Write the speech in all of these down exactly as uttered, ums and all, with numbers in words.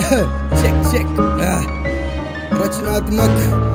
check check रचनात्मक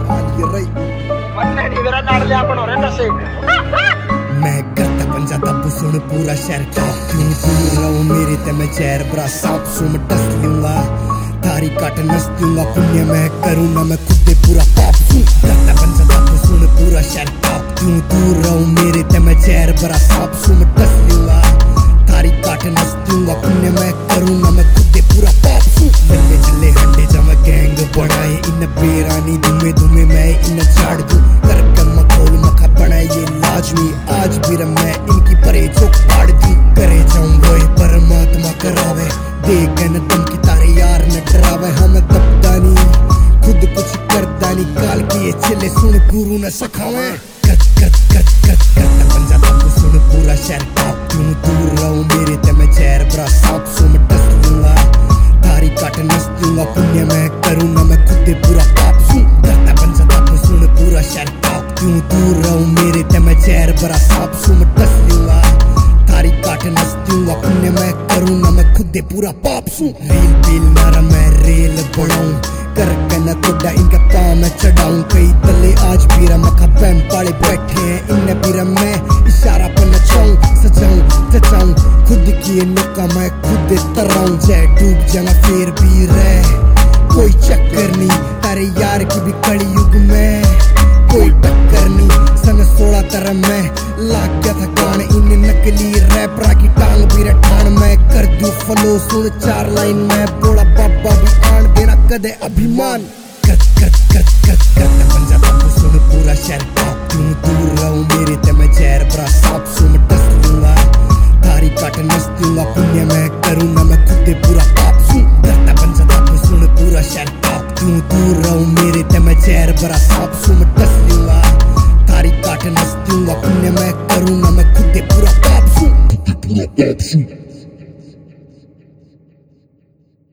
मैं करता बन जाता बुसुन पूरा शहर टॉप क्यों दूर रहूं मेरे ते मैं चेहर बरा साफ सुम टस लूंगा तारी काट नस दूंगा पुण्य मैं करूँ ना मैं खुद दे पूरा पाप सुन करता बन जाता बुसुन पूरा शहर टॉप क्यों दूर रहूं मेरे ते मैं चेहर बरा साफ सुम टस लूंगा तारी काट नस दूंगा पुण्य मैं करूँ ना मैं खुद दे पूरा पाप सुन बल्ले चले हंडे जमा गैंग बनाए इन बेरानी धुमे धुमे मैं इन झाड़ दूं कर कम खोल मखा बनाए ये लाजमी आज भी मैं इनकी परे चौक पाड़ दी करे जाऊं वो परमात्मा करावे देख न दम की तारे यार न डरावे हम दबदा नहीं खुद कुछ करदा नहीं काल की ये चले सुन गुरु न सखावे कत कत कत कत कत बन जाता सुन पूरा शहर टॉप क्यों दूर रहूं मेरे ते मैं चेहर बरा साफ सुम टस लूंगा तारी काट नस दूंगा पुण्य मैं करूँ ना मैं खुद दे पूरा पाप सुन करता बन जाता सुन पूरा शहर टॉप क्यों दूर रहूं मेरे ते मैं चेहर बरा साफ सुम टस लूंगा तारी काट नस दूंगा पुण्य मैं करूँ ना मैं खुद दे पूरा पाप सुन रील पील नारा मैं रेल बढ़ाऊं कर कहना कोडा इनका पाँव मैं चढ़ाऊं कई तले आज पीरा मखा पैम पाले बैठे हैं इन्हें पीरा मैं इशारा पर नचाऊं सजाऊं जचाऊं खुद की ये नुका मैं खुद तराऊं जय डूब जाना फिर भी रह कोई चक्कर नहीं तारे यार की भी कड़ी युग में कोई टक्कर नहीं सन सोलह तरह मैं लाग गया था गान इन नकली रैपरा की टांग भी रठान मैं कर दूं फलो सुन चार लाइन में बोला बाबा भी आन देना कदे अभिमान कत कत कत कत कत बन जाता सुन पूरा शहर टॉप क्यों दूर रहूं मेरे ते मैं चेहर बरा साफ सुम टस लूंगा तारी काट नस दूंगा पुण्य मैं करूँ ना मैं खुद दे पूरा पाप सुन करता बन जाता सुन पूरा शहर टॉप क्यों दूर रहूं मेरे ते मैं चेहर बरा साफ सुम टस लूंगा तारी काट नस दूंगा पुण्य मैं करूँ ना मैं खुद दे पूरा पाप सुन पूरा पाप सुन